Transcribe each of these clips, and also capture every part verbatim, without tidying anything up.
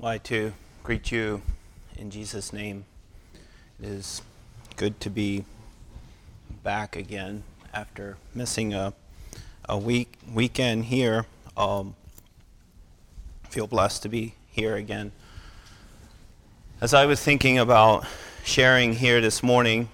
like to greet you in Jesus' name. It is good to be back again after missing a a week weekend here. Um, feel blessed to be here again. As I was thinking about sharing here this morning,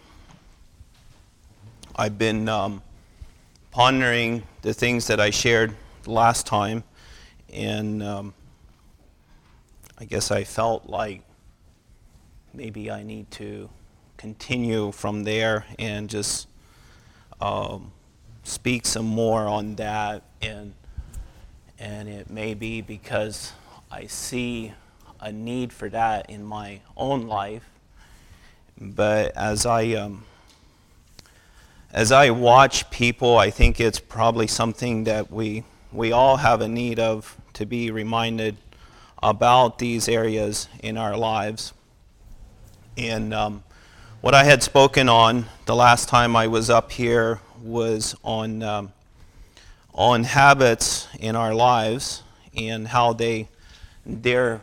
I've been um, pondering the things that I shared last time, and um, I guess I felt like maybe I need to continue from there and just um, speak some more on that, and and it may be because I see a need for that in my own life. But as I um, as I watch people, I think it's probably something that we we all have a need of, to be reminded about these areas in our lives. And um, what I had spoken on the last time I was up here was on um, on habits in our lives, and how they their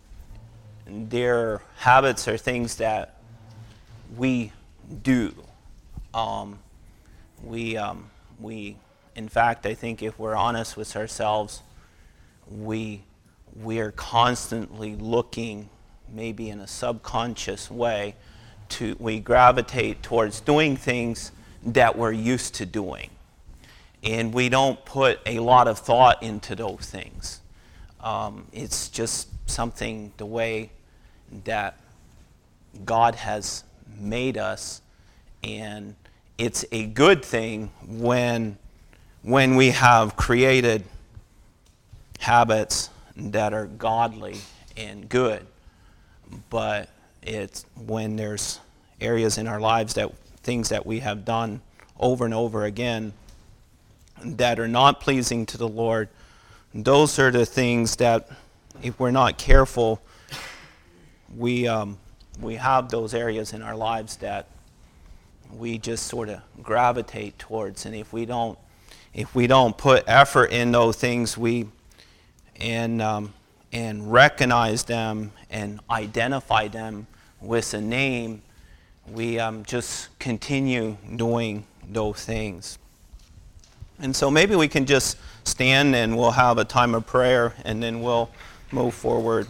their habits are things that we do. Um, we um, we in fact, I think if we're honest with ourselves, we we're constantly looking, maybe in a subconscious way, to we gravitate towards doing things that we're used to doing, and we don't put a lot of thought into those things. Um, it's just something, the way that God has made us, and it's a good thing when when we have created habits that are godly and good. But it's when there's areas in our lives, that things that we have done over and over again that are not pleasing to the Lord, those are the things that, if we're not careful, we um, we have those areas in our lives that we just sort of gravitate towards. And if we don't if we don't put effort in those things, we and um, and recognize them and identify them with a name, we um, just continue doing those things. And so maybe we can just stand and we'll have a time of prayer, and then we'll move forward.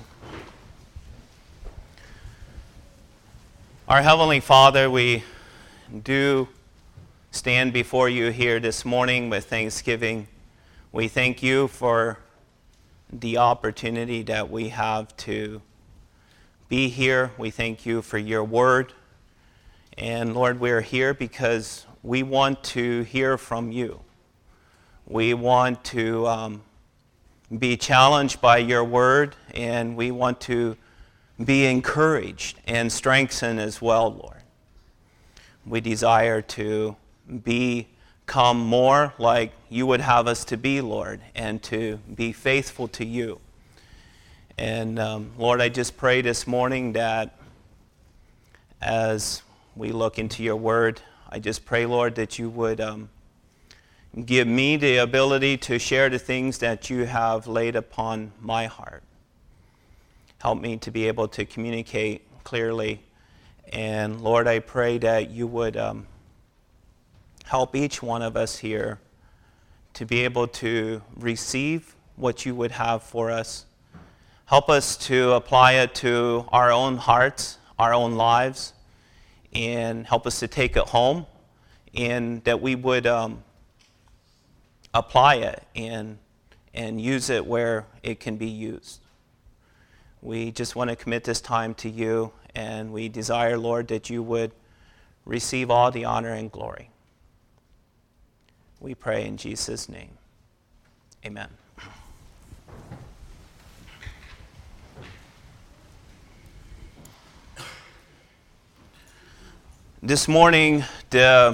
Our Heavenly Father, we do stand before you here this morning with thanksgiving. We thank you for the opportunity that we have to be here. We thank you for your word. And Lord, we're here because we want to hear from you. We want to um, be challenged by your word, and we want to be encouraged and strengthened as well, Lord. We desire to become more like you would have us to be, Lord, and to be faithful to you. And um, Lord, I just pray this morning that as we look into your word, I just pray, Lord, that you would um, give me the ability to share the things that you have laid upon my heart. Help me to be able to communicate clearly. And Lord, I pray that you would um, help each one of us here to be able to receive what you would have for us. Help us to apply it to our own hearts, our own lives, and help us to take it home, and that we would um, apply it and and use it where it can be used. We just want to commit this time to you, and we desire, Lord, that you would receive all the honor and glory. We pray in Jesus' name. Amen. This morning, the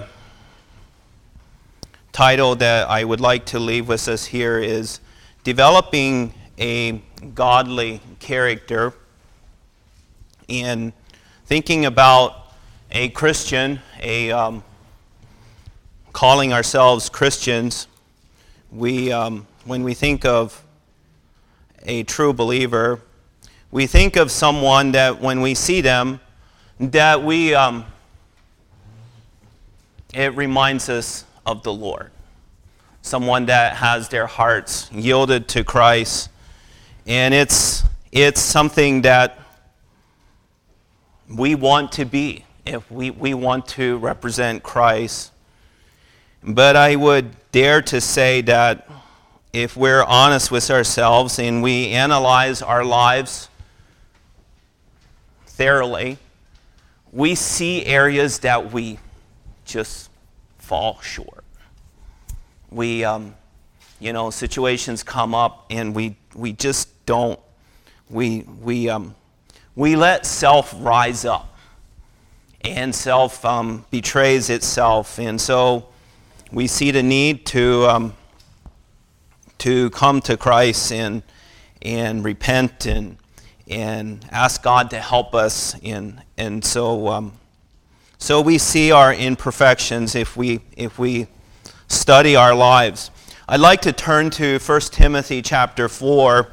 title that I would like to leave with us here is Developing a Godly Character. And thinking about a Christian, a um, calling ourselves Christians, we um, when we think of a true believer, we think of someone that when we see them, that we, um, it reminds us of the Lord. Someone that has their hearts yielded to Christ. And it's, it's something that we want to be. If we, we want to represent Christ. But I would dare to say that if we're honest with ourselves and we analyze our lives thoroughly, we see areas that we just fall short. We, um, you know, situations come up and we we just don't. We we um we let self rise up, and self um, betrays itself, and so we see the need to um, to come to Christ and and repent and and ask God to help us. And and so um, so we see our imperfections if we if we study our lives. I'd like to turn to First Timothy chapter four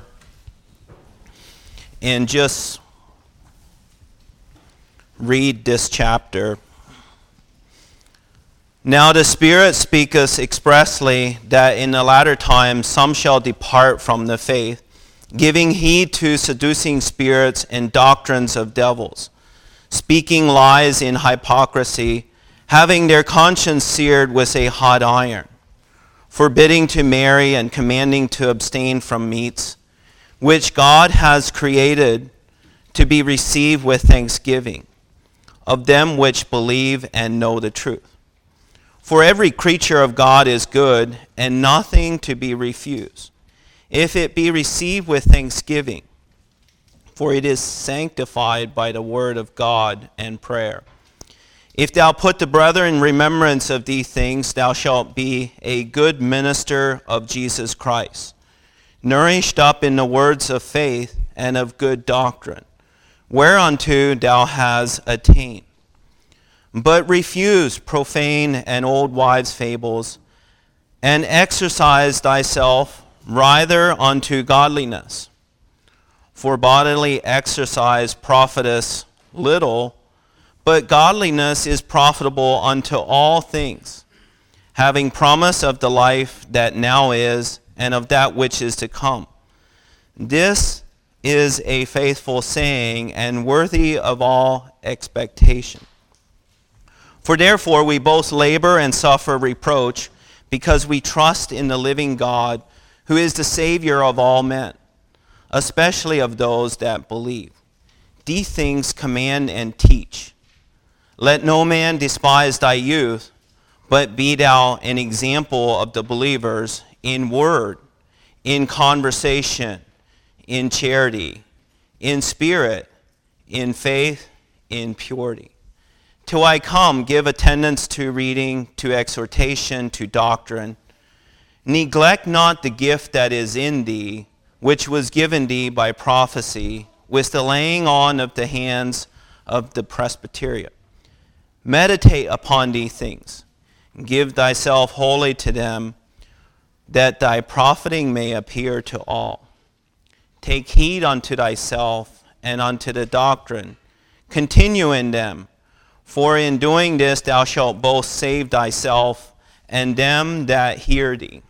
and just read this chapter. Now the Spirit speaketh expressly that in the latter times some shall depart from the faith, giving heed to seducing spirits and doctrines of devils, speaking lies in hypocrisy, having their conscience seared with a hot iron, forbidding to marry and commanding to abstain from meats, which God has created to be received with thanksgiving, of them which believe and know the truth. For every creature of God is good, and nothing to be refused, if it be received with thanksgiving, for it is sanctified by the word of God and prayer. If thou put the brethren in remembrance of these things, thou shalt be a good minister of Jesus Christ, nourished up in the words of faith and of good doctrine, whereunto thou hast attained. But refuse profane and old wives' fables, and exercise thyself rather unto godliness. For bodily exercise profiteth little, but godliness is profitable unto all things, having promise of the life that now is, and of that which is to come. This is a faithful saying, and worthy of all expectation. For therefore we both labor and suffer reproach, because we trust in the living God, who is the Savior of all men, especially of those that believe. These things command and teach. Let no man despise thy youth, but be thou an example of the believers in word, in conversation, in charity, in spirit, in faith, in purity. Till I come, give attendance to reading, to exhortation, to doctrine. Neglect not the gift that is in thee, which was given thee by prophecy, with the laying on of the hands of the presbyteria. Meditate upon these things. Give thyself wholly to them, that thy profiting may appear to all. Take heed unto thyself and unto the doctrine. Continue in them, for in doing this thou shalt both save thyself and them that hear thee.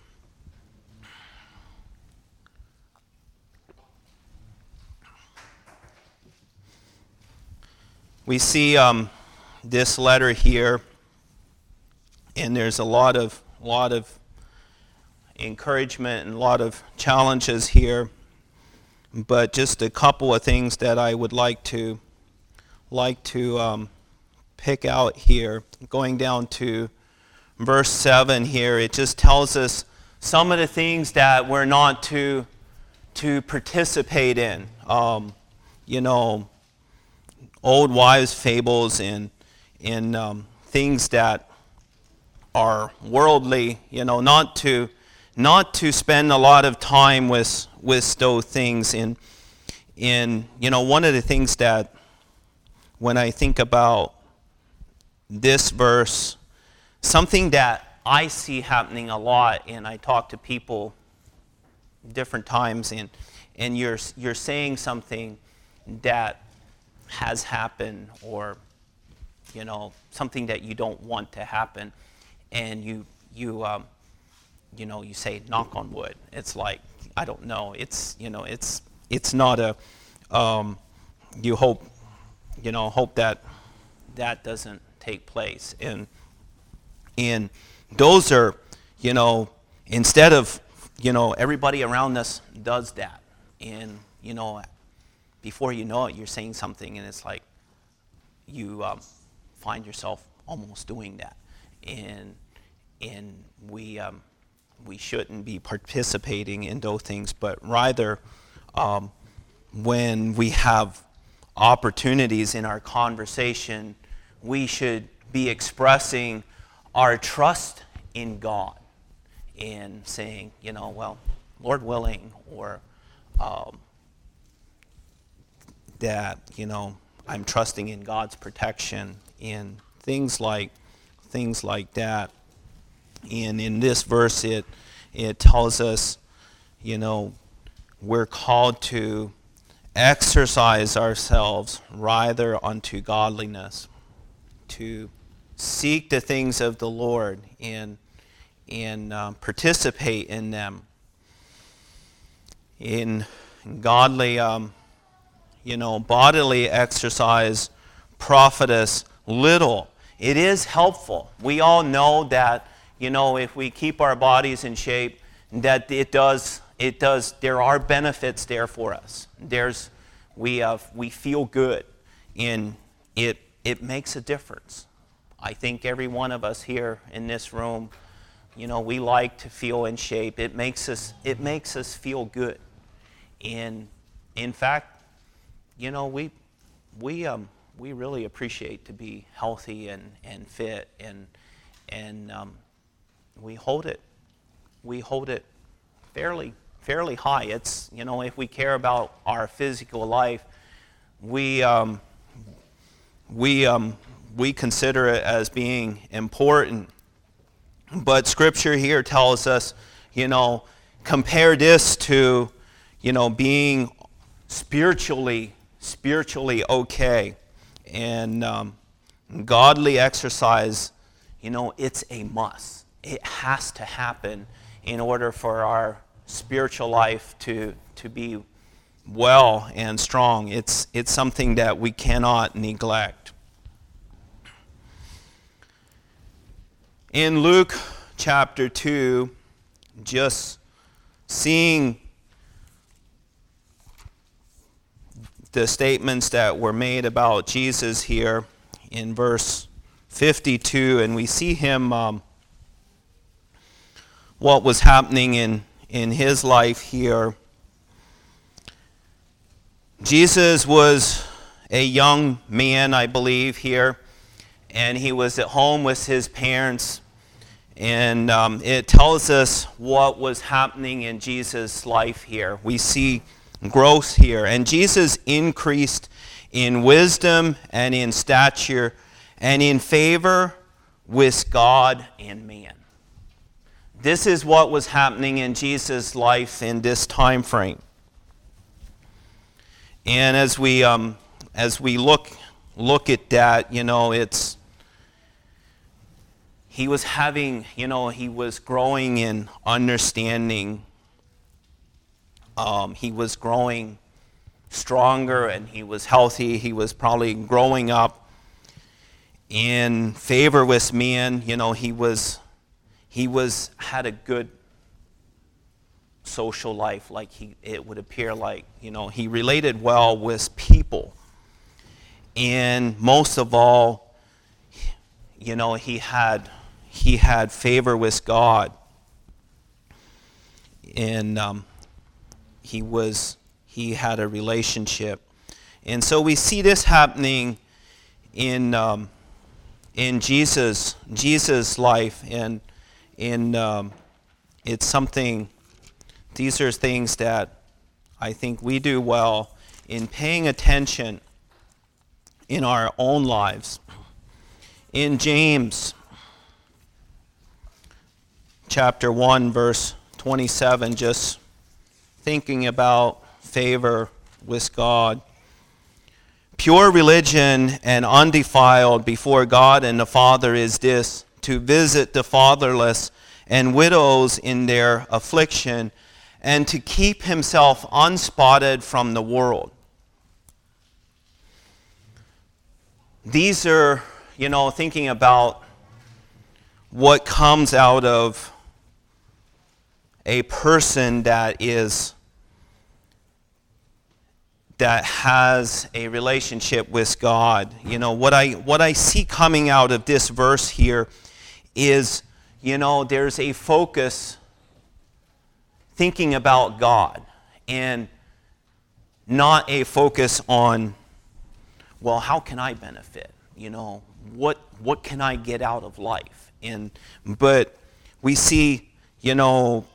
We see um, this letter here, and there's a lot of lot of encouragement and a lot of challenges here, but just a couple of things that I would like to like to um, pick out here. Going down to verse seven here, it just tells us some of the things that we're not to to participate in. Um, you know, old wives' fables and in um, things that are worldly, you know, not to not to spend a lot of time with with those things. In in you know, one of the things that when I think about this verse, something that I see happening a lot, and I talk to people different times, and and you're you're saying something, that has happened, or you know, something that you don't want to happen, and you you um, you know, you say knock on wood. It's like, I don't know. It's you know, it's it's not a um, you hope you know hope that that doesn't take place, and and those are, you know, instead of, you know, everybody around us does that, and you know, before you know it, you're saying something, and it's like you um, find yourself almost doing that, and and we um, we shouldn't be participating in those things, but rather um, when we have opportunities in our conversation, we should be expressing our trust in God and saying, you know, well, Lord willing, or um, that, you know, I'm trusting in God's protection, in things like things like that. And in this verse, it it tells us, you know, we're called to exercise ourselves rather unto godliness, to seek the things of the Lord and and um, participate in them. In godly, um, you know, bodily exercise profiteth little. It is helpful. We all know that, you know, if we keep our bodies in shape, that it does, it does, there are benefits there for us. There's, we have, we feel good, and it, it makes a difference. I think every one of us here in this room, you know, we like to feel in shape. It makes us, it makes us feel good. And in fact, you know, we, we, um, we really appreciate to be healthy and, and fit, and, and um, we hold it, we hold it fairly, fairly high. It's, you know, if we care about our physical life, we, um, we, um, we consider it as being important. But Scripture here tells us, you know, compare this to, you know, being spiritually, spiritually okay. And um, godly exercise, you know, it's a must. It has to happen in order for our spiritual life to, to be well and strong. It's, it's something that we cannot neglect. In Luke chapter two, just seeing the statements that were made about Jesus here in verse fifty-two, and we see him, um, what was happening in, in his life here. Jesus was a young man, I believe, here, and he was at home with his parents. And um, it tells us what was happening in Jesus' life here. We see growth here. And Jesus increased in wisdom and in stature and in favor with God and man. This is what was happening in Jesus' life in this time frame. And as we um, as we look look at that, you know, it's he was having, you know, he was growing in understanding. Um, he was growing stronger, and he was healthy. He was probably growing up in favor with men. You know, he was, he was had a good social life. Like he, it would appear like, you know, he related well with people, and most of all, you know, he had. He had favor with God, and um, he was he had a relationship, and so we see this happening in um, in Jesus Jesus' life, and in um, it's something. These are things that I think we do well in paying attention in our own lives. In James chapter one, verse twenty-seven, just thinking about favor with God. Pure religion and undefiled before God and the Father is this, to visit the fatherless and widows in their affliction, and to keep himself unspotted from the world. These are, you know, thinking about what comes out of a person that is that has a relationship with God. You know, what I what I see coming out of this verse here is, you know, there's a focus thinking about God and not a focus on, well, how can I benefit? You know, what what can I get out of life? And but we see, you know,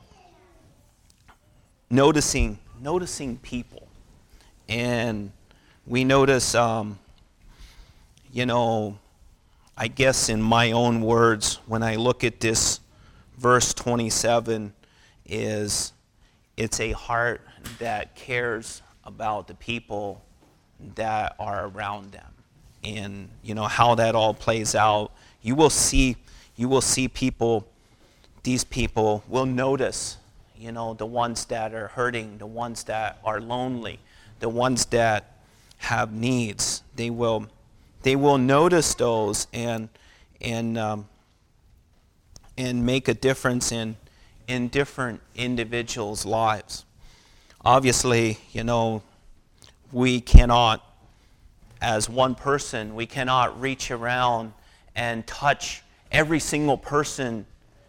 noticing noticing people. And we notice, um, you know, I guess in my own words, when I look at this verse twenty-seven, is it's a heart that cares about the people that are around them. And, you know, how that all plays out. You will see, you will see people, these people will notice, you know, the ones that are hurting, the ones that are lonely, the ones that have needs. They will, they will notice those and and um, and make a difference in in different individuals' lives. Obviously, you know, we cannot, as one person, we cannot reach around and touch every single person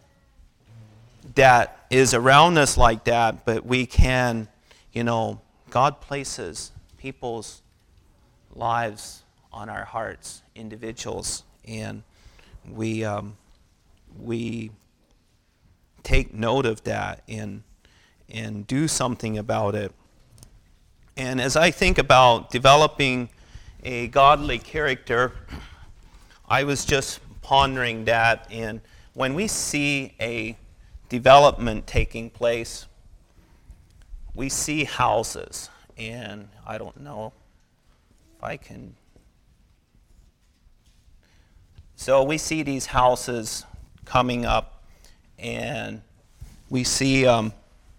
that is around us like that, but we can, you know, God places people's lives on our hearts, individuals, and we um, we take note of that and and do something about it. And as I think about developing a godly character, I was just pondering that, and when we see a development taking place, we see houses, and I don't know if I can. So we see these houses coming up, and we see um,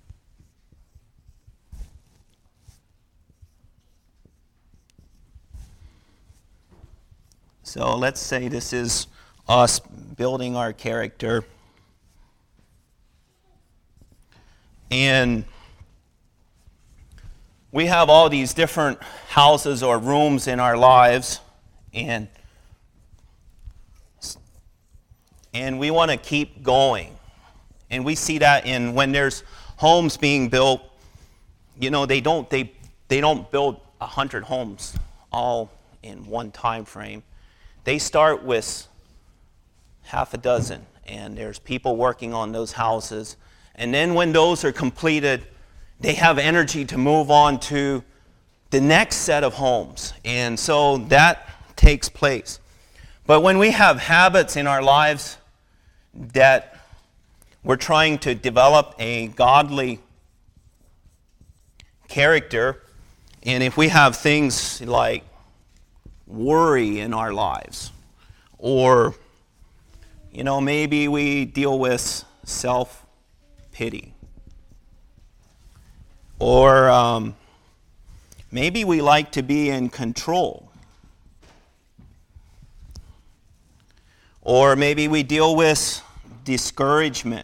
so let's say this is us building our character, and we have all these different houses or rooms in our lives, and and we want to keep going. And we see that in when there's homes being built, you know, they don't they they don't build a hundred homes all in one time frame. They start with half a dozen, and there's people working on those houses. And then when those are completed, they have energy to move on to the next set of homes. And so that takes place. But when we have habits in our lives that we're trying to develop a godly character, and if we have things like worry in our lives, or, you know, maybe we deal with self-pity, or um, maybe we like to be in control. Or maybe we deal with discouragement.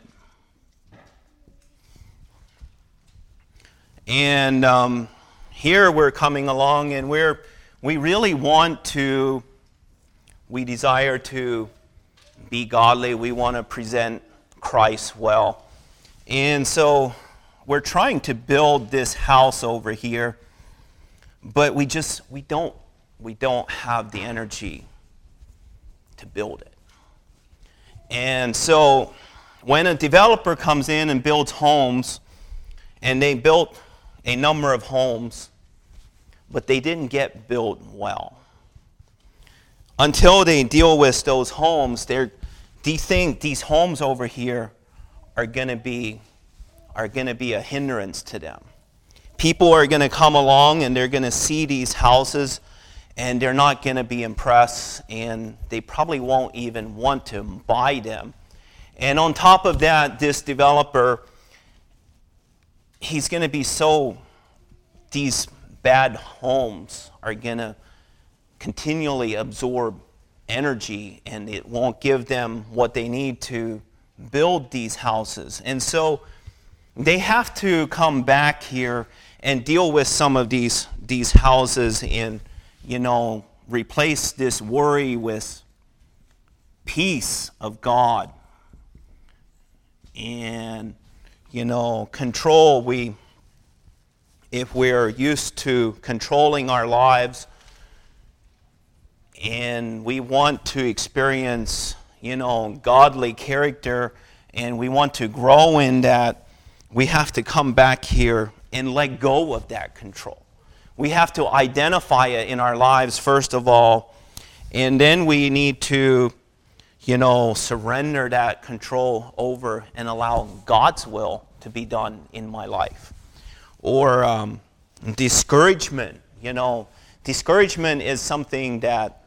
And um, here we're coming along, and we're we really want to, we desire to be godly. We want to present Christ well. And so we're trying to build this house over here, but we just, we don't, we don't have the energy to build it. And so when a developer comes in and builds homes, and they built a number of homes, but they didn't get built well. Until they deal with those homes, they're, they think these homes over here are going to be are going to be a hindrance to them. People are going to come along, and they're going to see these houses, and they're not going to be impressed, and they probably won't even want to buy them. And on top of that, this developer, he's going to be so, these bad homes are going to continually absorb energy, and it won't give them what they need to build these houses. And so they have to come back here and deal with some of these these houses and, you know, replace this worry with peace of God. And, you know, control, we, if we're used to controlling our lives and we want to experience, you know, godly character, and we want to grow in that, we have to come back here and let go of that control. We have to identify it in our lives, first of all, and then we need to, you know, surrender that control over and allow God's will to be done in my life. Or um, discouragement, you know, discouragement is something that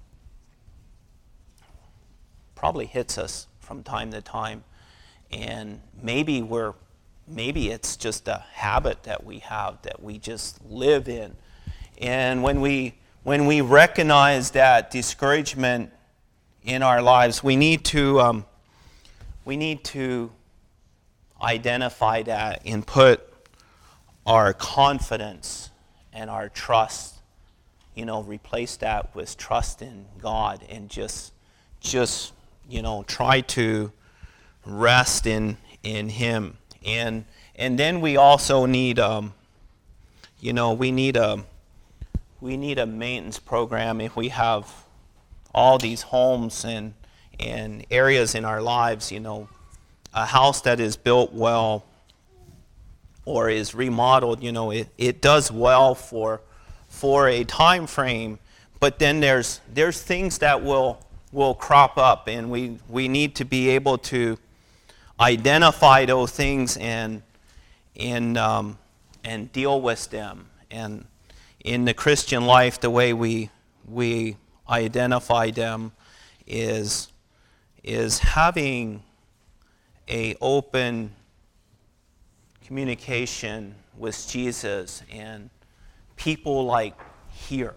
probably hits us from time to time, and maybe we're maybe it's just a habit that we have that we just live in. And when we when we recognize that discouragement in our lives, we need to um, we need to identify that and put our confidence and our trust, you know, replace that with trust in God, and just just you know try to rest in in Him. And and then we also need, um, you know, we need a we need a maintenance program. If we have all these homes and and areas in our lives, you know, a house that is built well or is remodeled, you know, it, it does well for for a time frame. But then there's there's things that will will crop up, and we we need to be able to identify those things and and um, and deal with them. And in the Christian life, the way we we identify them is is having a open communication with Jesus and people like here.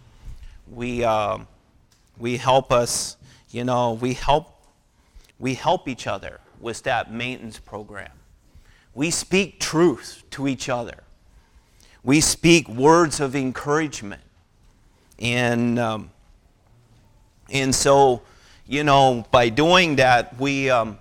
We um, we help us, you know, we help we help each other with that maintenance program. We speak truth to each other. We speak words of encouragement. And um, and so, you know, by doing that, we um,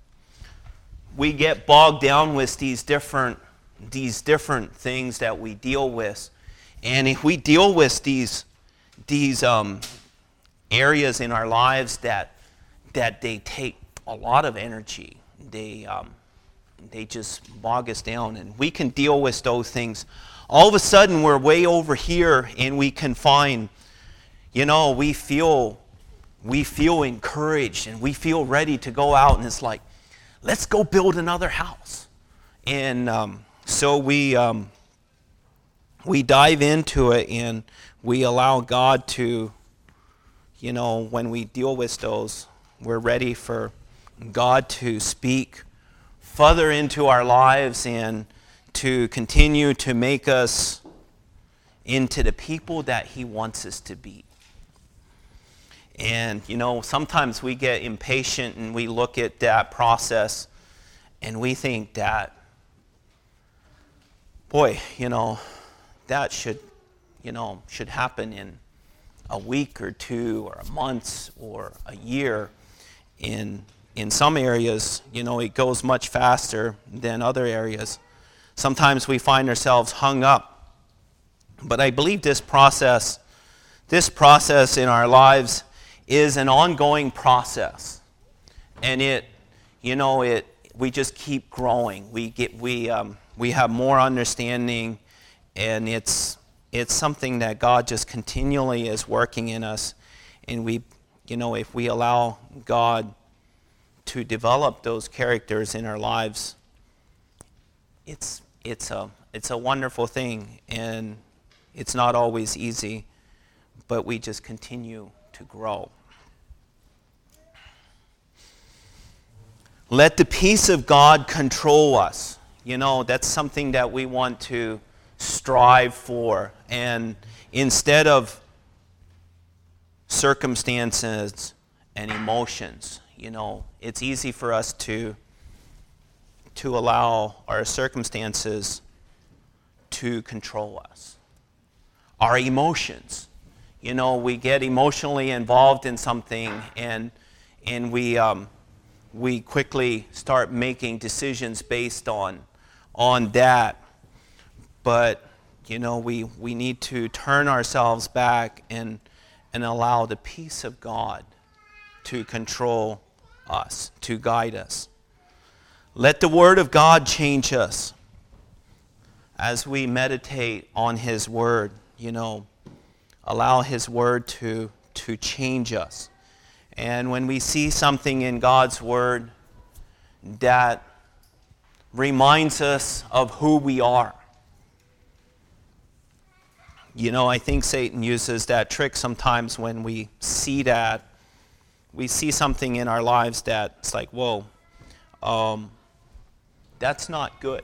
we get bogged down with these different these different things that we deal with. And if we deal with these these um, areas in our lives that that they take a lot of energy, they um, they just bog us down, and we can deal with those things. All of a sudden, we're way over here, and we can find, you know, we feel we feel encouraged, and we feel ready to go out, and it's like, let's go build another house. And um, so we um, we dive into it, and we allow God to, you know, when we deal with those, we're ready for God to speak further into our lives and to continue to make us into the people that He wants us to be. And, you know, sometimes we get impatient and we look at that process and we think that, boy, you know, that should, you know, should happen in a week or two or a month or a year. In in some areas, you know, it goes much faster than other areas. Sometimes we find ourselves hung up. But I believe this process, this process in our lives is an ongoing process. And it, you know, it we just keep growing. We get we um, we have more understanding, and it's it's something that God just continually is working in us. And we, you know, if we allow God to develop those characters in our lives, it's it's a it's a wonderful thing, and it's not always easy, but we just continue to grow. Let the peace of God control us. You know, that's something that we want to strive for. And instead of circumstances and emotions, you know, it's easy for us to, to allow our circumstances to control us. Our emotions. You know, we get emotionally involved in something, and and we um, we quickly start making decisions based on on that. But you know, we, we need to turn ourselves back and and allow the peace of God to control us, to guide us. Let the Word of God change us as we meditate on His Word. You know, allow His Word to, to change us. And when we see something in God's Word that reminds us of who we are, you know, I think Satan uses that trick sometimes when we see that. We see something in our lives that's like, whoa, um, that's not good.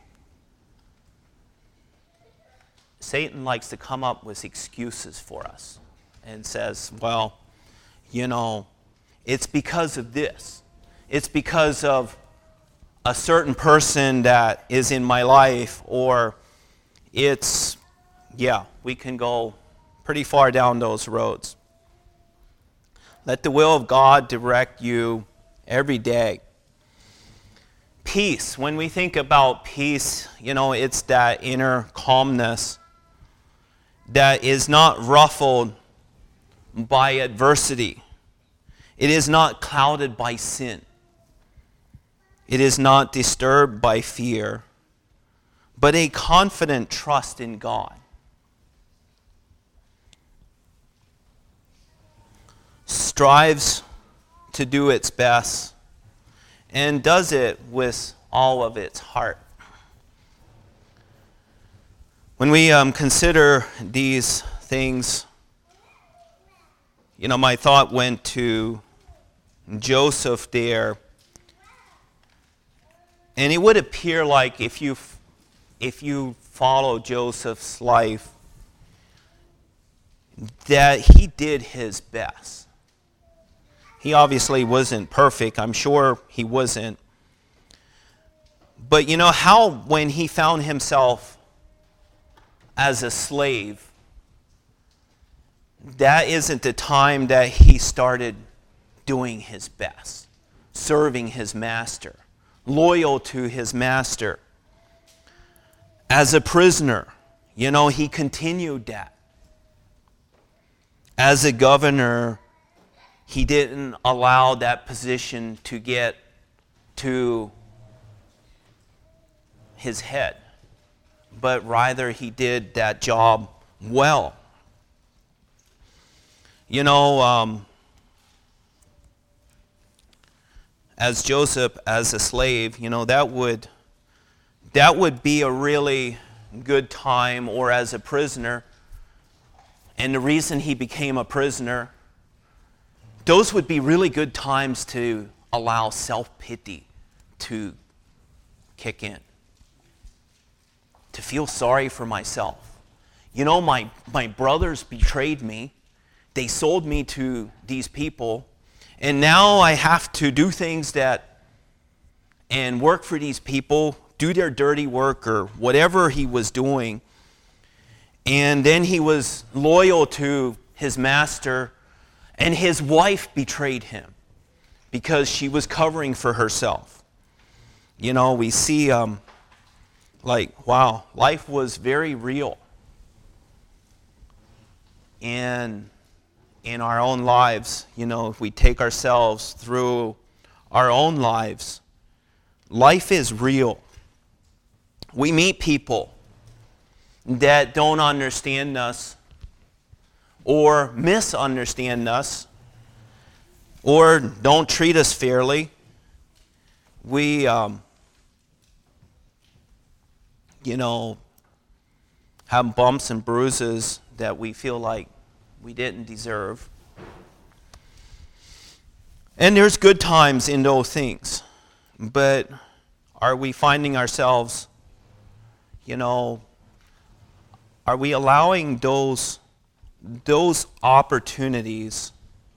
Satan likes to come up with excuses for us and says, well, you know, it's because of this. It's because of a certain person that is in my life, or it's, yeah, we can go pretty far down those roads. Let the will of God direct you every day. Peace. When we think about peace, you know, it's that inner calmness that is not ruffled by adversity. It is not clouded by sin. It is not disturbed by fear, but a confident trust in God. Strives to do its best and does it with all of its heart. When we um, consider these things, you know, my thought went to Joseph there. And it would appear like if you, if you follow Joseph's life, that he did his best. He obviously wasn't perfect. I'm sure he wasn't. But you know how when he found himself as a slave, that isn't the time that he started doing his best, serving his master, loyal to his master. As a prisoner, you know, he continued that. As a governor, he didn't allow that position to get to his head, but rather he did that job well. You know, um, as Joseph, as a slave, you know, that would that would be a really good time, or as a prisoner. And the reason he became a prisoner, those would be really good times to allow self-pity to kick in. To feel sorry for myself. You know, my, my brothers betrayed me. They sold me to these people. And now I have to do things that, and work for these people, do their dirty work or whatever he was doing. And then he was loyal to his master, and his wife betrayed him because she was covering for herself. You know, we see, um, like, wow, life was very real. And in our own lives, you know, if we take ourselves through our own lives, life is real. We meet people that don't understand us or misunderstand us or don't treat us fairly. We, um, you know, have bumps and bruises that we feel like we didn't deserve. And there's good times in those things. But are we finding ourselves, you know, are we allowing those, those opportunities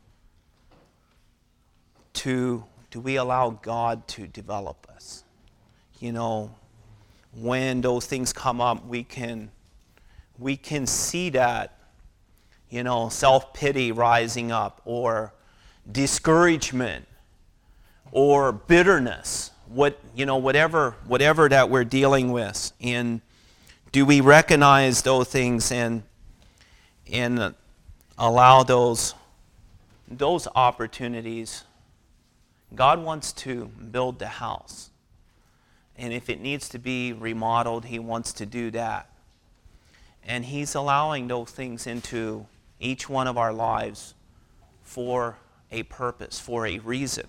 to, do we allow God to develop us? You know, when those things come up, we can, we can see that, you know, self-pity rising up, or discouragement, or bitterness, what you know, whatever whatever that we're dealing with. And do we recognize those things and and allow those those opportunities? God wants to build the house, and if it needs to be remodeled, He wants to do that. And He's allowing those things into each one of our lives for a purpose, for a reason.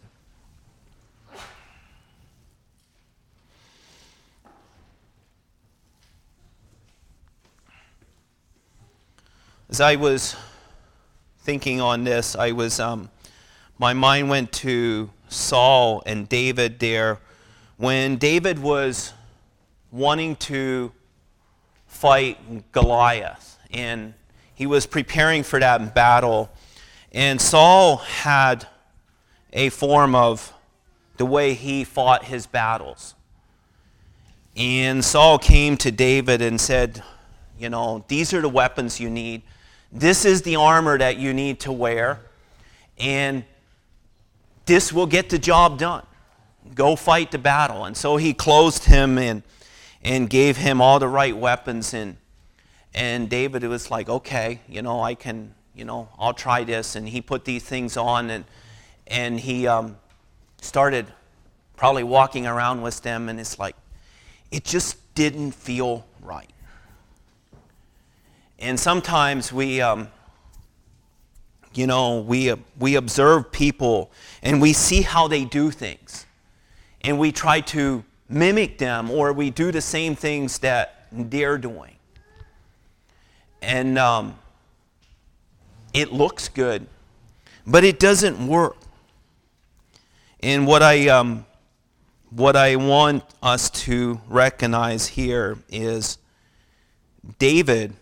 As I was thinking on this, I was um, my mind went to Saul and David there. When David was wanting to fight Goliath, and he was preparing for that battle, and Saul had a form of the way he fought his battles. And Saul came to David and said, you know, these are the weapons you need. This is the armor that you need to wear. And this will get the job done. Go fight the battle. And so he clothed him and, and gave him all the right weapons. And, and David was like, okay, you know, I can... You know, I'll try this. And he put these things on, and and he um, started probably walking around with them, and it's like, it just didn't feel right. And sometimes we, um, you know, we we observe people, and we see how they do things, and we try to mimic them, or we do the same things that they're doing. And um, it looks good, but it doesn't work. And what I um, what I want us to recognize here is David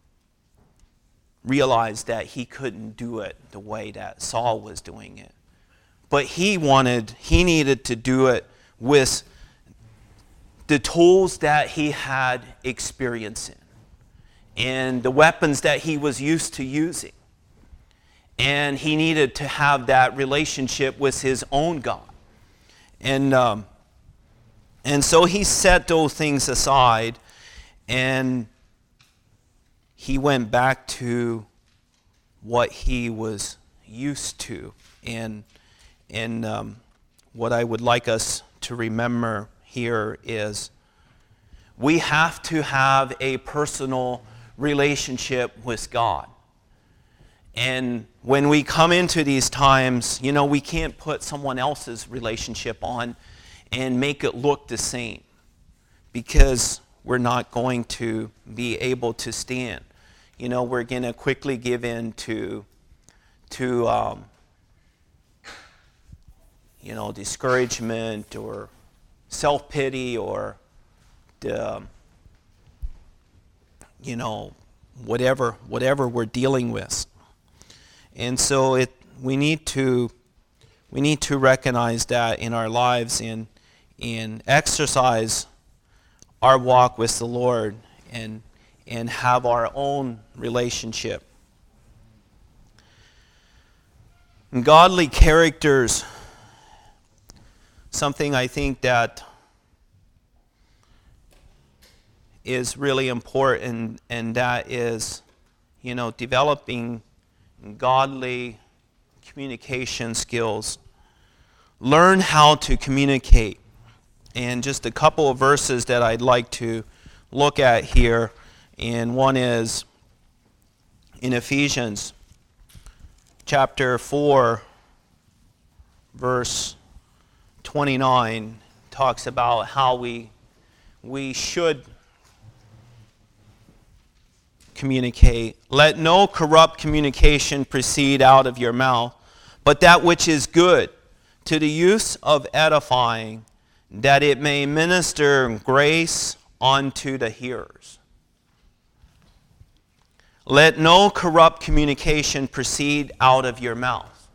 realized that he couldn't do it the way that Saul was doing it. But he wanted, he needed to do it with the tools that he had experience in, and the weapons that he was used to using. And he needed to have that relationship with his own God. And um, and so he set those things aside, and he went back to what he was used to. And, and um, what I would like us to remember here is we have to have a personal relationship with God. And when we come into these times, you know, we can't put someone else's relationship on and make it look the same, because we're not going to be able to stand. You know, we're going to quickly give in to, to um, you know, discouragement or self-pity, or the, you know, whatever, whatever we're dealing with. And so it we need to we need to recognize that in our lives, and and exercise our walk with the Lord, and and have our own relationship. And godly characters, something I think that is really important, and that is, you know, developing godly communication skills. Learn how to communicate. And just a couple of verses that I'd like to look at here. And one is in Ephesians chapter four, verse twenty-nine, talks about how we we should communicate. Let no corrupt communication proceed out of your mouth, but that which is good, to the use of edifying, that it may minister grace unto the hearers. Let no corrupt communication proceed out of your mouth,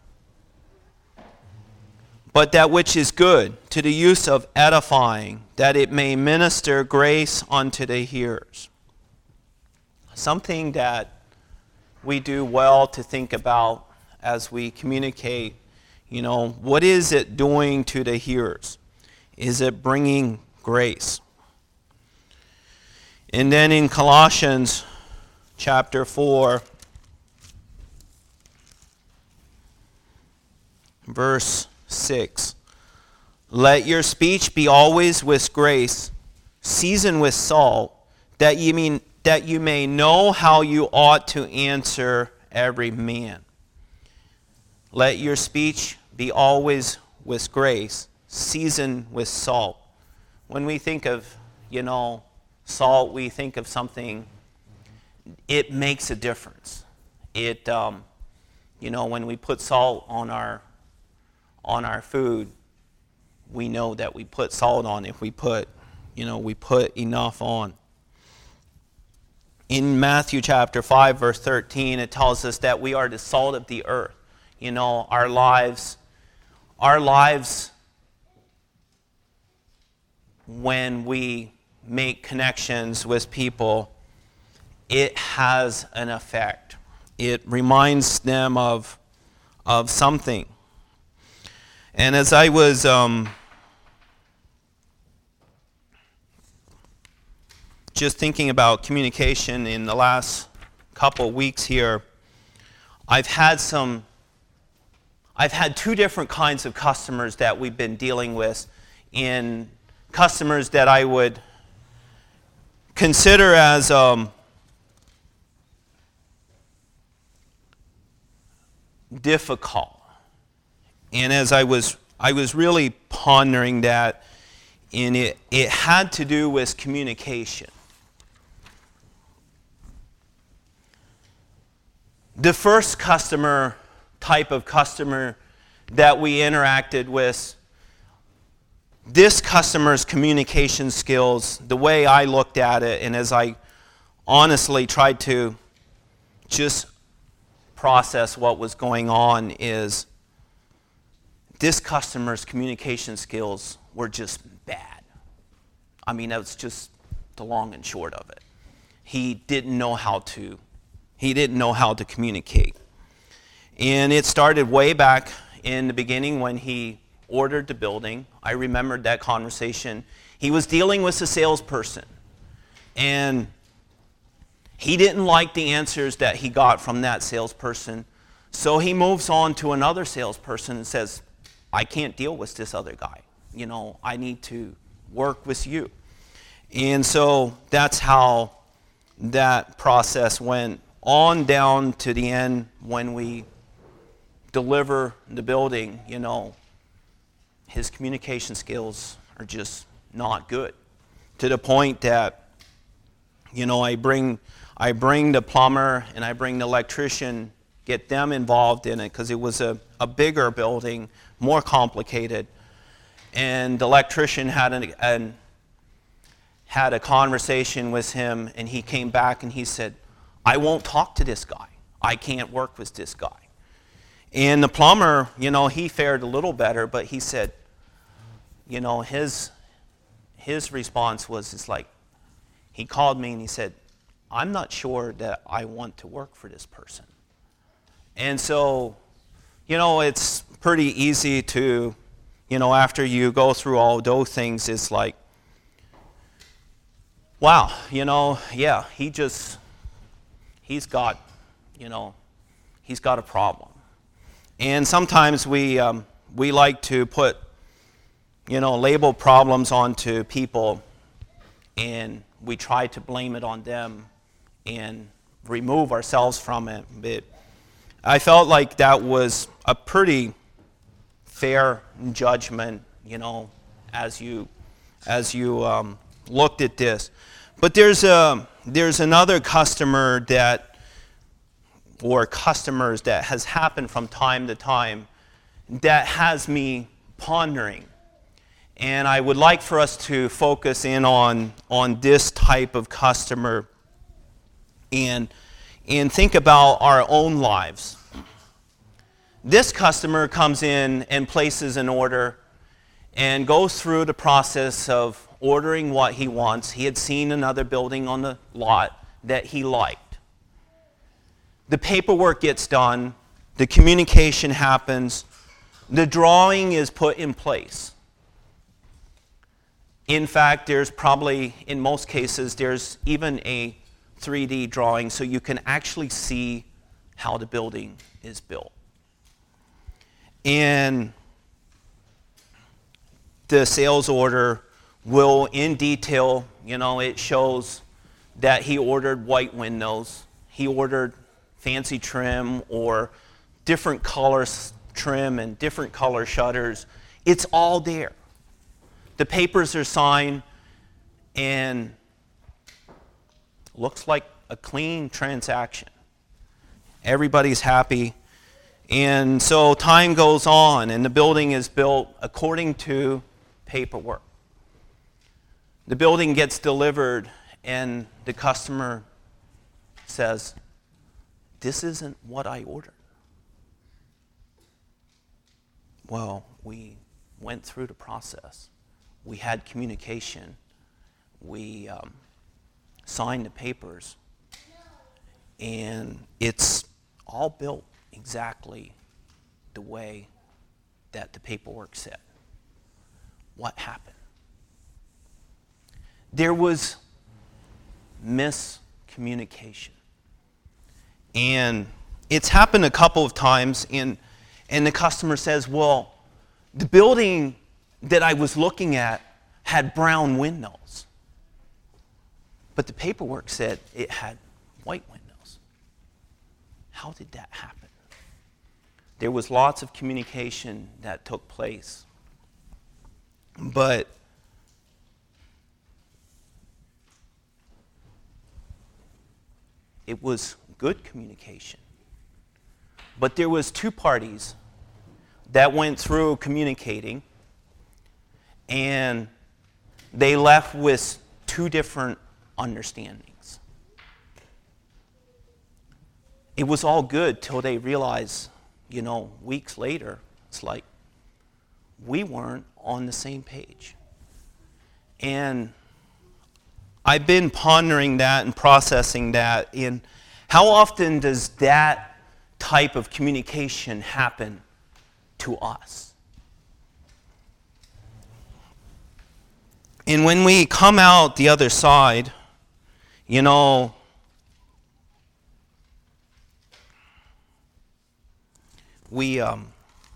but that which is good, to the use of edifying, that it may minister grace unto the hearers. Something that we do well to think about as we communicate, you know, what is it doing to the hearers? Is it bringing grace? And then in Colossians chapter four, verse six, let your speech be always with grace, seasoned with salt, that you mean that you may know how you ought to answer every man. Let your speech be always with grace, seasoned with salt. When we think of, you know, salt, we think of something, it makes a difference. It, um, you know, when we put salt on our on our food, we know that we put salt on if we put, you know, we put enough on. In Matthew chapter five, verse thirteen, it tells us that we are the salt of the earth. You know, our lives, our lives, when we make connections with people, it has an effect. It reminds them of, of something. And as I was um, just thinking about communication in the last couple of weeks here, I've had some, I've had two different kinds of customers that we've been dealing with, in customers that I would consider as um, difficult. And as I was, I was really pondering that, and it, it had to do with communication. The first customer, type of customer that we interacted with, this customer's communication skills, the way I looked at it, and as I honestly tried to just process what was going on, is this customer's communication skills were just bad. I mean, that's just the long and short of it. He didn't know how to, he didn't know how to communicate. And it started way back in the beginning when he ordered the building. I remembered that conversation. He was dealing with a salesperson, and he didn't like the answers that he got from that salesperson. So he moves on to another salesperson and says, I can't deal with this other guy. You know, I need to work with you. And so that's how that process went on down to the end when we deliver the building. You know, his communication skills are just not good, to the point that, you know, I bring I bring the plumber and I bring the electrician, get them involved in it, because it was a, a bigger building, more complicated. And the electrician had an, an had a conversation with him, and he came back and he said, I won't talk to this guy. I can't work with this guy. And the plumber, you know, he fared a little better, but he said, you know, his his response was, it's like, he called me and he said, I'm not sure that I want to work for this person. And so, you know, it's pretty easy to, you know, after you go through all those things, it's like, wow, you know, yeah, he just, he's got, you know, he's got a problem. And sometimes we um, we like to put, you know, label problems onto people, and we try to blame it on them and remove ourselves from it. But I felt like that was a pretty fair judgment, you know, as you as you um, looked at this. But there's a there's another customer that, or customers that has happened from time to time that has me pondering. And I would like for us to focus in on, on this type of customer and, and think about our own lives. This customer comes in and places an order and goes through the process of ordering what he wants. He had seen another building on the lot that he liked. The paperwork gets done, the communication happens, the drawing is put in place. In fact, there's probably, in most cases, there's even a three D drawing so you can actually see how the building is built. And the sales order will, in detail, you know, it shows that he ordered white windows, he ordered fancy trim or different color trim and different color shutters. It's all there. The papers are signed, and looks like a clean transaction. Everybody's happy. And so time goes on, and the building is built according to paperwork. The building gets delivered, and the customer says, "This isn't what I ordered." Well, we went through the process. We had communication. We um, signed the papers. And it's all built exactly the way that the paperwork said. What happened? There was miscommunication. And it's happened a couple of times, and, and the customer says, well, the building that I was looking at had brown windows, but the paperwork said it had white windows. How did that happen? There was lots of communication that took place, but it was good communication. But there was two parties that went through communicating, and they left with two different understandings. It was all good till they realized, you know, weeks later, it's like, we weren't on the same page. And I've been pondering that and processing that in how often does that type of communication happen to us? And when we come out the other side, you know, we, um,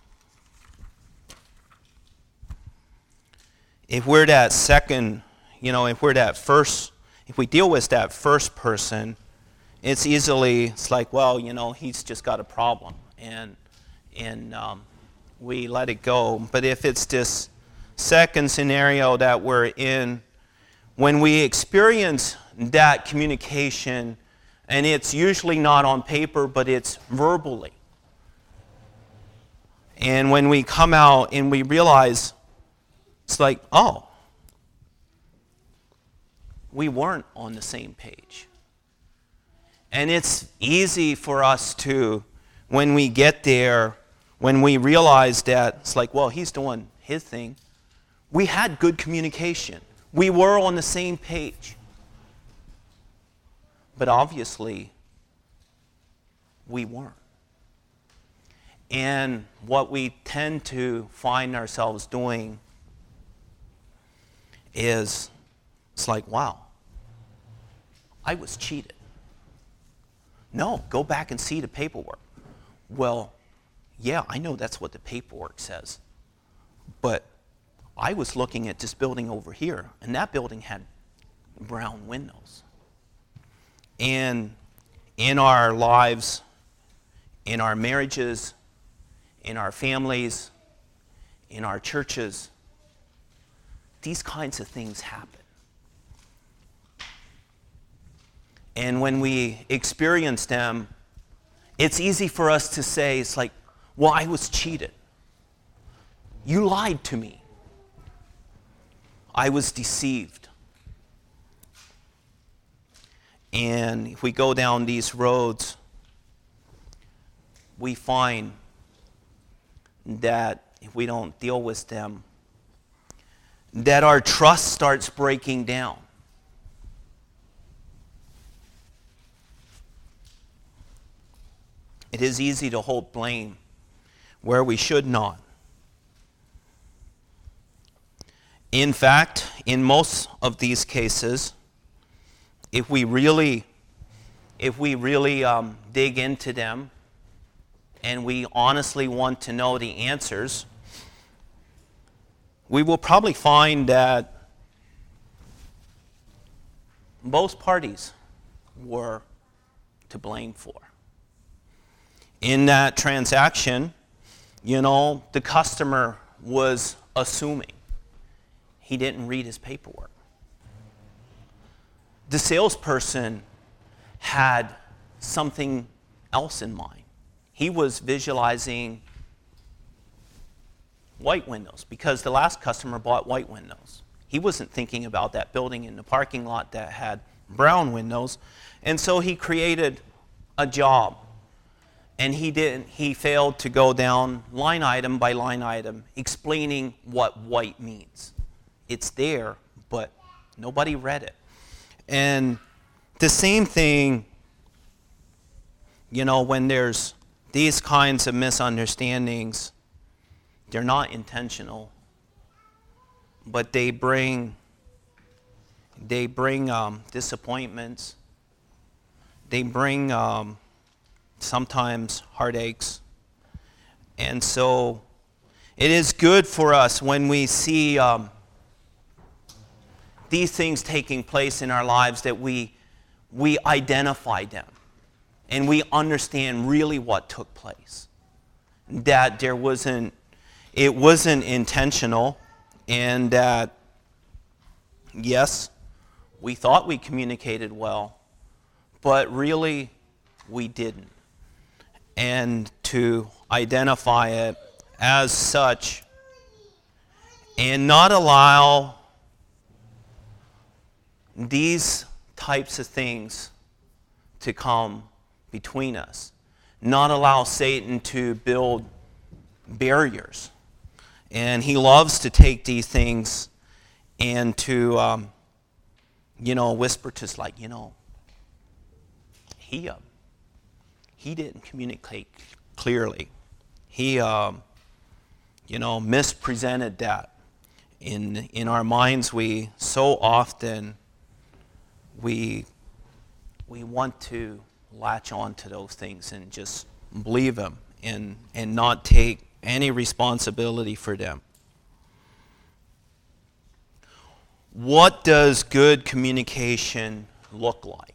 if we're that second, you know, if we're that first, if we deal with that first person, it's easily, it's like, well, you know, he's just got a problem, and, and um, we let it go. But if it's this second scenario that we're in, when we experience that communication, and it's usually not on paper, but it's verbally. And when we come out and we realize, it's like, oh, we weren't on the same page. And it's easy for us to, when we get there, when we realize that, it's like, well, he's doing his thing. We had good communication. We were on the same page. But obviously, we weren't. And what we tend to find ourselves doing is, it's like, wow, I was cheated. No, go back and see the paperwork. Well, yeah, I know that's what the paperwork says. But I was looking at this building over here, and that building had brown windows. And in our lives, in our marriages, in our families, in our churches, these kinds of things happen. And when we experience them, it's easy for us to say, it's like, well, I was cheated. You lied to me. I was deceived. And if we go down these roads, we find that if we don't deal with them, that our trust starts breaking down. It is easy to hold blame where we should not. In fact, in most of these cases, if we really, if we really um, dig into them and we honestly want to know the answers, we will probably find that both parties were to blame for. In that transaction, you know, the customer was assuming. He didn't read his paperwork. The salesperson had something else in mind. He was visualizing white windows because the last customer bought white windows. He wasn't thinking about that building in the parking lot that had brown windows. And so he created a job. And he didn't, he failed to go down line item by line item explaining what white means. It's there, but nobody read it. And the same thing, you know, when there's these kinds of misunderstandings, they're not intentional, but they bring they bring um, disappointments. They bring um, sometimes heartaches. And so it is good for us when we see um, these things taking place in our lives that we we identify them and we understand really what took place. That there wasn't, it wasn't intentional, and that, yes, we thought we communicated well, but really we didn't. And to identify it as such and not allow these types of things to come between us. Not allow Satan to build barriers. And he loves to take these things and to, um, you know, whisper to us like, you know, he, uh, he didn't communicate clearly. He, um, you know, mispresented that. In, in our minds, we so often we we want to latch on to those things and just believe them and, and not take any responsibility for them. What does good communication look like?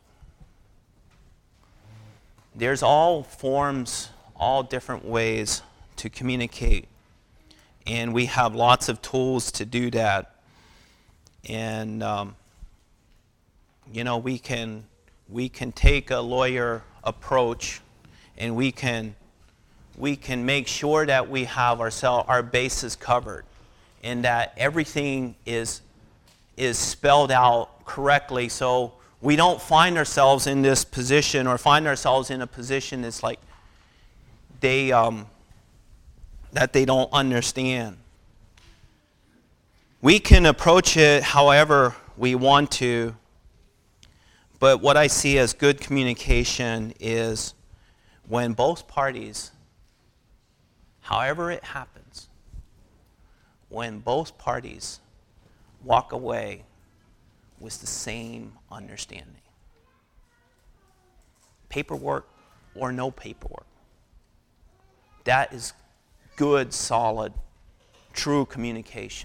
There's all forms, all different ways to communicate, and we have lots of tools to do that. And um, you know, we can we can take a lawyer approach, and we can we can make sure that we have ourselves our bases covered, and that everything is is spelled out correctly, so we don't find ourselves in this position or find ourselves in a position that's like they um, that they don't understand. We can approach it however we want to. But what I see as good communication is when both parties, however it happens, when both parties walk away with the same understanding. Paperwork or no paperwork. That is good, solid, true communication.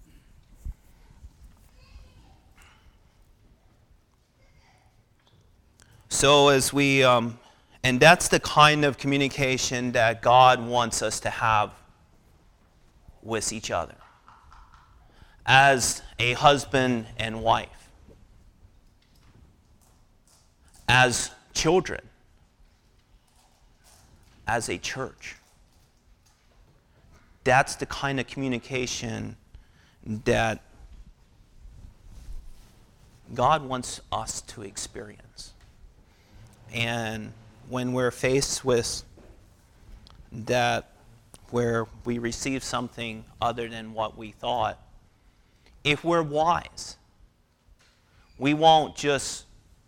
So as we, um, and that's the kind of communication that God wants us to have with each other as a husband and wife, as children, as a church. That's the kind of communication that God wants us to experience. And when we're faced with that, where we receive something other than what we thought, if we're wise, we won't just,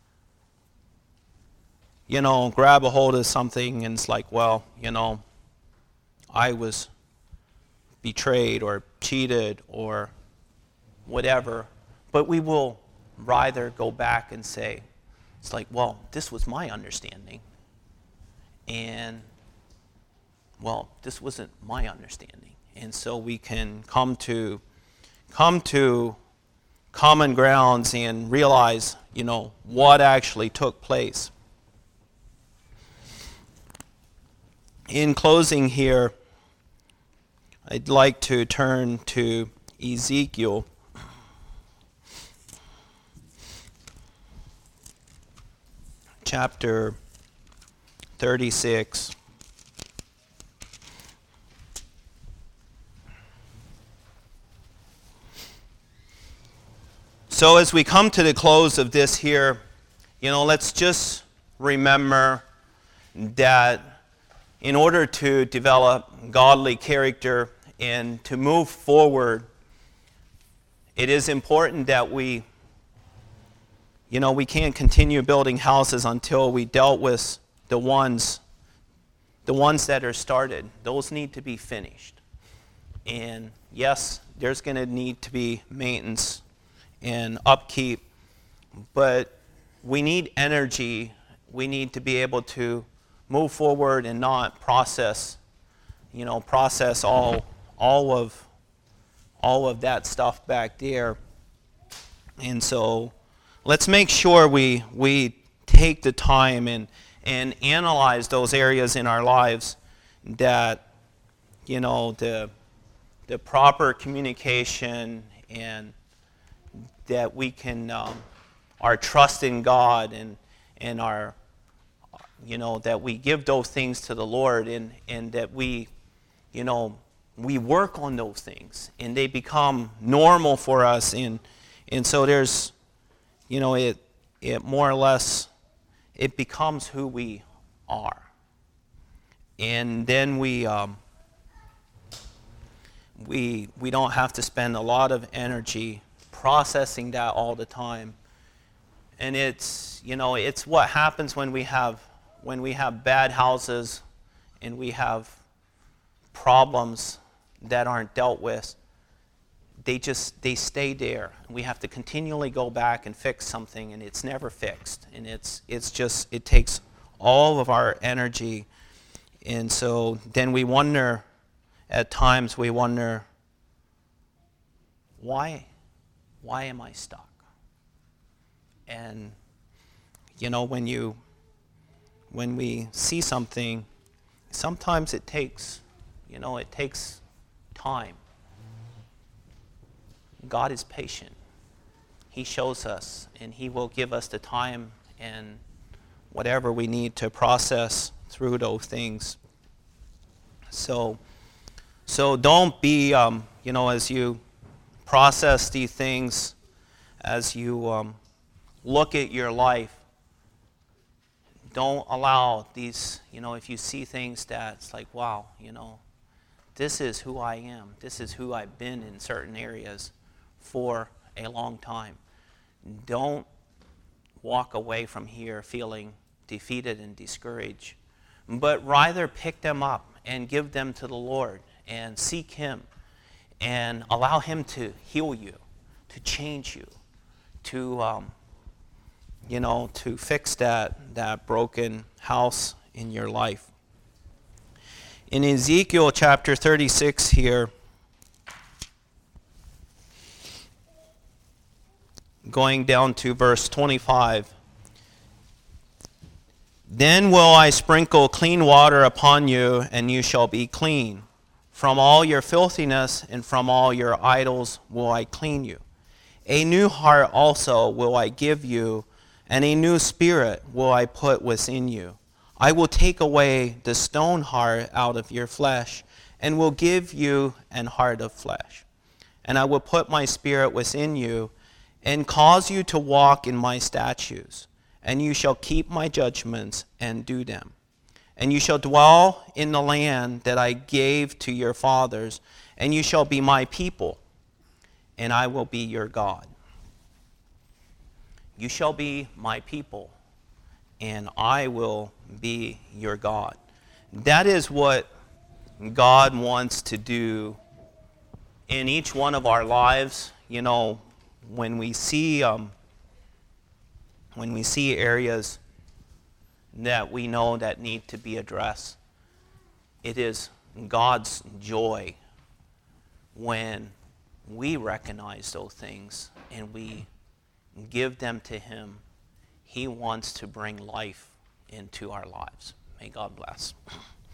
you know, grab a hold of something and it's like, well, you know, I was betrayed or cheated or whatever. But we will rather go back and say, it's like, well, this was my understanding. And, well, this wasn't my understanding. And so we can come to come to common grounds and realize, you know, what actually took place. In closing here, I'd like to turn to Ezekiel chapter thirty-six. So as we come to the close of this here, you know, let's just remember that in order to develop godly character and to move forward, it is important that we, you know, we can't continue building houses until we dealt with the ones, the ones that are started. Those need to be finished. And yes, there's going to need to be maintenance and upkeep, but we need energy. We need to be able to move forward and not process, you know, process all all of all of that stuff back there. And so let's make sure we we take the time and and analyze those areas in our lives that, you know, the the proper communication and that we can, um, our trust in God and and our, you know, that we give those things to the Lord and, and that we, you know, we work on those things and they become normal for us. And and so there's, you know, it it more or less, it becomes who we are. And then we um, we we don't have to spend a lot of energy processing that all the time. And it's, you know, it's what happens when we have when we have bad houses and we have problems that aren't dealt with. They just they stay there. We have to continually go back and fix something, and it's never fixed. And it's it's just it takes all of our energy. And so then we wonder, at times we wonder, why why am I stuck? And you know, when you when we see something, sometimes it takes, you know, it takes time. God is patient. He shows us, and He will give us the time and whatever we need to process through those things. So, so don't be, um, you know, as you process these things, as you um, look at your life, don't allow these, you know, if you see things that's like, wow, you know, this is who I am. This is who I've been in certain areas for a long time. Don't walk away from here feeling defeated and discouraged, but rather pick them up and give them to the Lord and seek Him and allow Him to heal you, to change you, to, um, you know, to fix that, that broken house in your life. In Ezekiel chapter thirty-six here, going down to verse twenty-five, then will I sprinkle clean water upon you, and you shall be clean. From all your filthiness and from all your idols will I clean you. A new heart also will I give you, and a new spirit will I put within you. I will take away the stone heart out of your flesh, and will give you an heart of flesh. And I will put my spirit within you, and cause you to walk in my statutes, and you shall keep my judgments and do them. And you shall dwell in the land that I gave to your fathers, and you shall be my people, and I will be your God. You shall be my people, and I will be your God. That is what God wants to do in each one of our lives. You know, when we see um, when we see areas that we know that need to be addressed, it is God's joy when we recognize those things and we give them to him. He wants to bring life into our lives. May God bless.